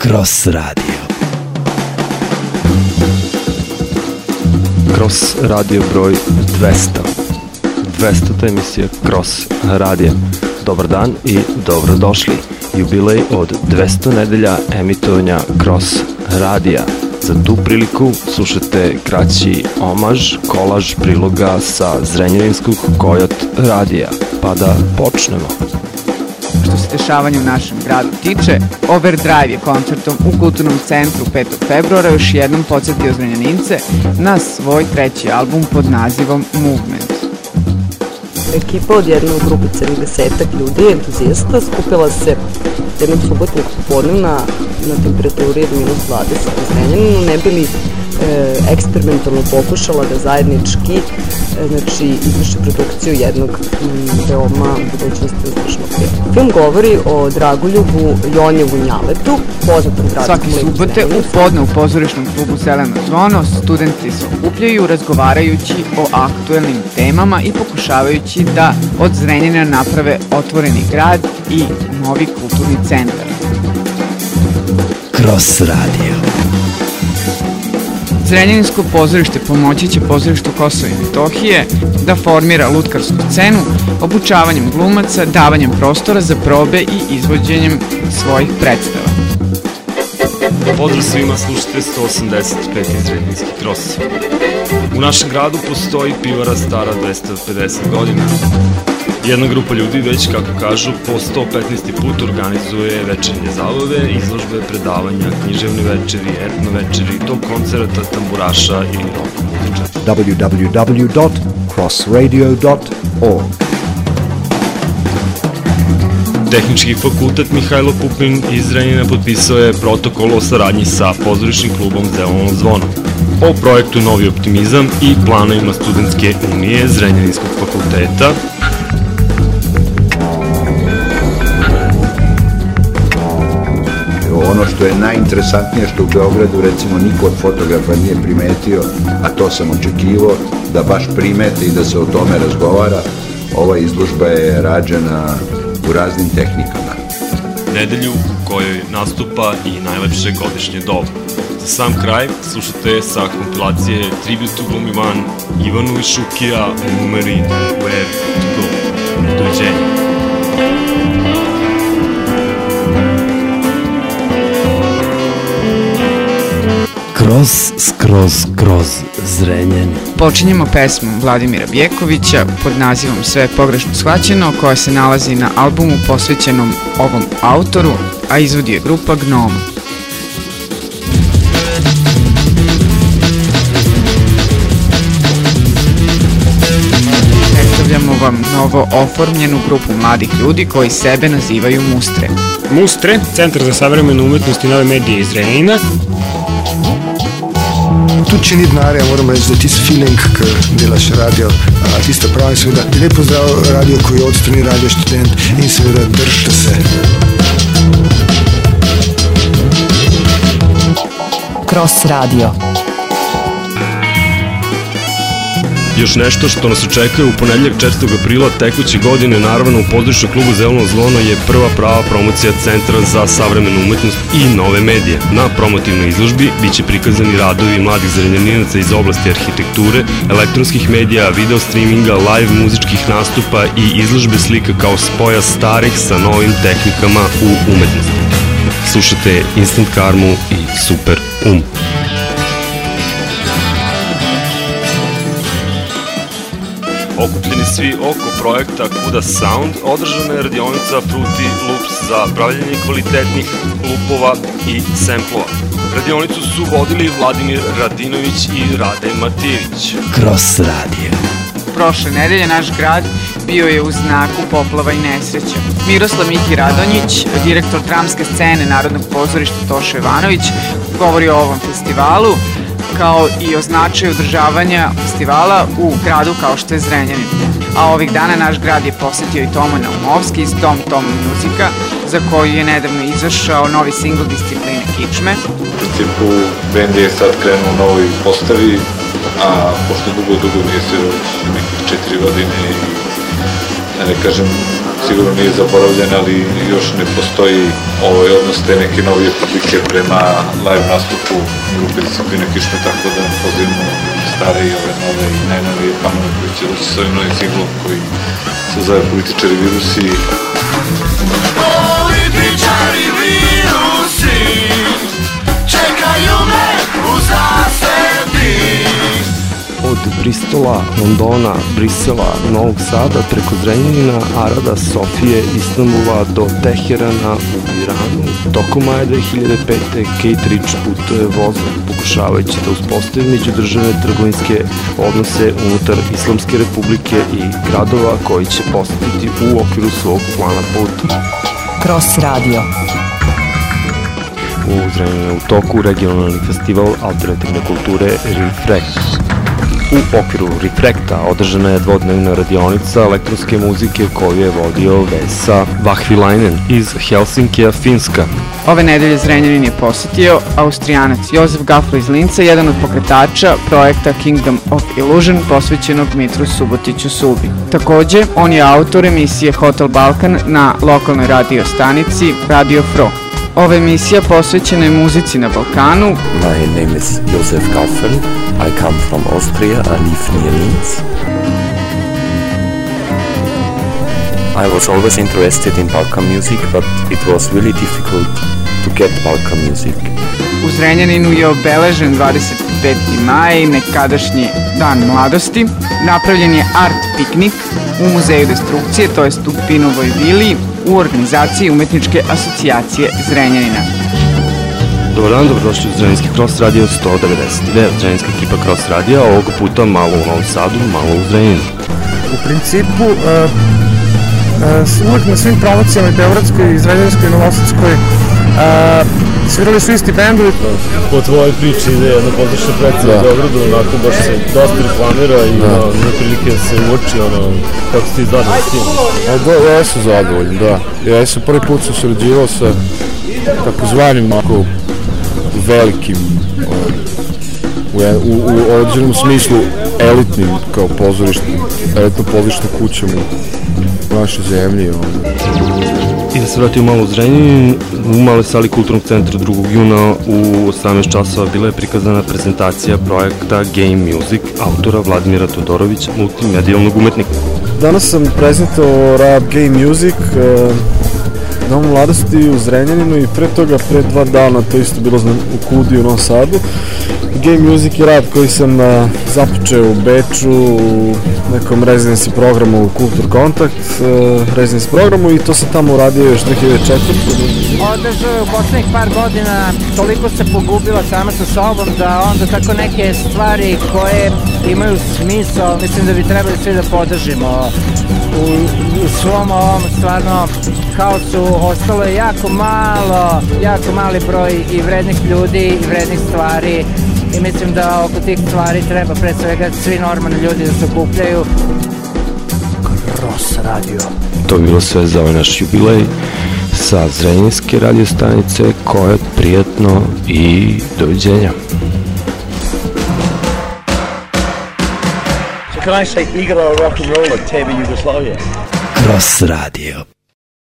Cross Radio. Cross Radio broj 200. 200. emisija Cross Radio. Dobar dan i dobrodošli. Jubilej od 200 nedelja emitovanja Cross Radija. Za tu priliku slušate kraći omaž, kolaž priloga sa Zrenjaninskog Kojot radija. Pa da počnemo. Što se dešavanja u našem gradu tiče, Overdrive je koncertom u Kulturnom centru 5. februara još jednom podsjetio Zrenjanince na svoj treći album pod nazivom Movement. Ekipa od jedne grupice 10-ak ljudi, entuzijasta, skupila se jednog subotnog popodnevna na temperaturi od -20 u Zrenjaninu, ne bi li eksperimentalno pokušala da zajednički izvrši produkciju jednog veoma budućnosti uspešnog filma. Film govori o Dragoljubu Jonjevu Njaletu, poznatom gradskom Svake subote u podne u pozorišnom klubu Zeleno zvono studenti se okupljaju razgovarajući o aktuelnim temama i pokušavajući da od Zrenjanina naprave otvoreni grad i novi kulturni centar. Cross Radio. Zrenjaninsko pozorište pomoći će pozorištu Kosova i Metohije da formira lutkarsku scenu obučavanjem glumaca, davanjem prostora za probe i izvođenjem svojih predstava. Pozdrav svima, slušate 185. Zrenjaninski Cross. U našem gradu postoji pivara stara 250 godina. Jedna grupa ljudi već, kako kažu, po 115. put organizuje večernje zabave, izložbe, predavanja, književne večeri, etno večeri, do koncerata, tamburaša ili rock muzičara. www.crossradio.org. Tehnički fakultet Mihajlo Pupin iz Zrenjanina potpisao je protokol o saradnji sa pozorišnim klubom Zeleno zvono o projektu Novi optimizam i planovima Studentske unije Zrenjaninskog fakulteta. Ono što je najinteresantnije što u Beogradu recimo niko od fotografa nije primetio, a to sam očekivao da baš primete i da se o tome razgovara. Ova izložba je rađena u raznim tehnikama. Nedelju u kojoj nastupa i najlepše godišnje doba. Za sam kraj slušate sa kompilacije Tribute to Gloomy One Ivanu i Šukija numeri Where to Go. Doviđenja. Kroz Zrenjanin. Počinjemo pesmom Vladimira Bjekovića pod nazivom Sve pogrešno shvaćeno, koja se nalazi na albumu posvećenom ovom autoru, a izvodi je grupa Gnoma. Predstavljamo vam novo oformljenu grupu mladih ljudi koji sebe nazivaju Mustre. Mustre, Centar za savremenu umetnost i nove medije iz Zrenjanina. Tudi če ni denarja, moram reči, da tisti feeling, ki delaš radio, tisto pravi, seveda, lep pozdrav Radio Kojot, strani Radio Študent in seveda držite se. Cross Radio. Još nešto što nas očekuje u ponedeljak 4. aprila tekuće godine, naravno u pozorišnom klubu Zeleno zvono je prva prava promocija Centra za savremenu umetnost i nove medije. Na promotivnoj izložbi biće prikazani radovi mladih zrenjaninaca iz oblasti arhitekture, elektronskih medija, video streaminga, live muzičkih nastupa i izložbe slika kao spoja starih sa novim tehnikama u umetnosti. Slušate Instant Karmu i Super Okupljeni svi oko projekta Kuda Sound, održana je radionica Fruity Loops za pravljenje kvalitetnih lupova i semplova. Radionicu su vodili Vladimir Radinović i Rade Matijević. Cross Radio. Prošle nedelje naš grad bio je u znaku poplava i nesreća. Miroslav Miki Radonjić, direktor dramske scene Narodnog pozorišta Toša Ivanović, govori o ovom festivalu, kao i o značaju održavanja festivala u gradu kao što je Zrenjanin. A ovih dana naš grad je posetio i Tomo Naumovski iz Tom Muzika, za koju je nedavno izašao novi singl Discipline Kičme. U principu, bend je sad krenuo u novoj postavi, a pošto dugo nije se nekih 4 godine i, da ne kažem, sigurno nije zaboravljen, ali još ne postoji odnos te neke novije publike prema live nastupu grupe Discipline Kišme, tako da pozivamo stare i ove nove i najnovije panove koji će doći s ovim novim singlom koji se zove Političari virusi. Političari virusi čekaju me u zasedi. Od Bristola, Londona, Brisela, Novog Sada, preko Zrenjanina, Arada, Sofije, Istanbula do Teherana u Iranu. Tokom maja 2005. Kate Rich putuje vozom, pokušavajući da uspostavi međudržavne trgovinske odnose unutar Islamske republike i gradova koji će posetiti u okviru svog plana puta. Cross Radio. U Zrenjaninu u toku regionalni festival alternativne kulture Refrekt. U okviru Refrekta održana je dvodnevna radionica elektronske muzike koju je vodio Vesa Vahvilainen iz Helsinkija, Finska. Ove nedelje Zrenjanin je posetio Austrijanac Josef Gaflo iz Linca, jedan od pokretača projekta Kingdom of Illusion posvećenog Mitru Subotiću Subi. Takođe, on je autor emisije Hotel Balkan na lokalnoj radio stanici Radio Fro. Ova emisija posvećena je muzici na Balkanu. My name is Josef Gaffel. I come from Austria. I live near Linz. I was always interested in Balkan music, but it was really difficult to get Balkan music. U Zrenjaninu je obeležen 25. maj, nekadašnji dan mladosti. Napravljen je art piknik u Muzeju destrukcije, to jest u Pinovoj vili, u organizaciji Umetničke asocijacije Zrenjanina. Dobar dan, dobrodošli u Zrenjanski Cross Radio 199. Zrenjanska ekipa Cross Radio, ovog puta malo u Novom Sadu, malo u Zrenjaninu. U principu, uvek na svim promocijama i Beogradskoj, i Zrenjanskoj, i Novosadskoj svirali su isti bendovi. Po tvojoj priči ide jedna pozdrašna predstava u Beogradu, onako baš se dosta reklamira i na prilike se uoči, kako ste zadovoljni s tim? Da, ja sam zadovoljan, da. Ja sam prvi put sam surađivao sa takozvanim velikim, u određenom smislu elitnim, kao elitnom pozorišnom kućom u našoj zemlji. I da se vratimo malo u Zrenjanin, u maloj sali Kulturnog centra 2. juna u 18 časova bila je prikazana prezentacija projekta Game Music autora Vladimira Todorovića, multimedijalnog umetnika. Danas sam prezentovao rad Game Music, Dom mladosti u Zrenjaninu i pre toga, pre 2 dana, to isto bilo u Kudi u Novom Sadu. Game Music je rad koji sam započeo u Beču, u nekom residency programu Kultur Kontakt, residency programu, i to sam tamo uradio još 2004. Ova država u poslednjih par godina toliko se pogubila sama sa sobom da onda tako neke stvari koje imaju smisao, mislim da bi trebali svi da podržimo. U svom ovom stvarno haosu ostalo je jako mali broj i vrednih ljudi i vrednih stvari, i mislim da oko tih stvari treba pre svega svi normalni ljudi da se okupljaju. Cross Radio. To je bilo sve za ovaj naš jubilej sa Zrenjanske radio stanice. Koje prijatno i doviđenja. Can I say igrala rock and roll at TV Jugoslavia? Cross Radio.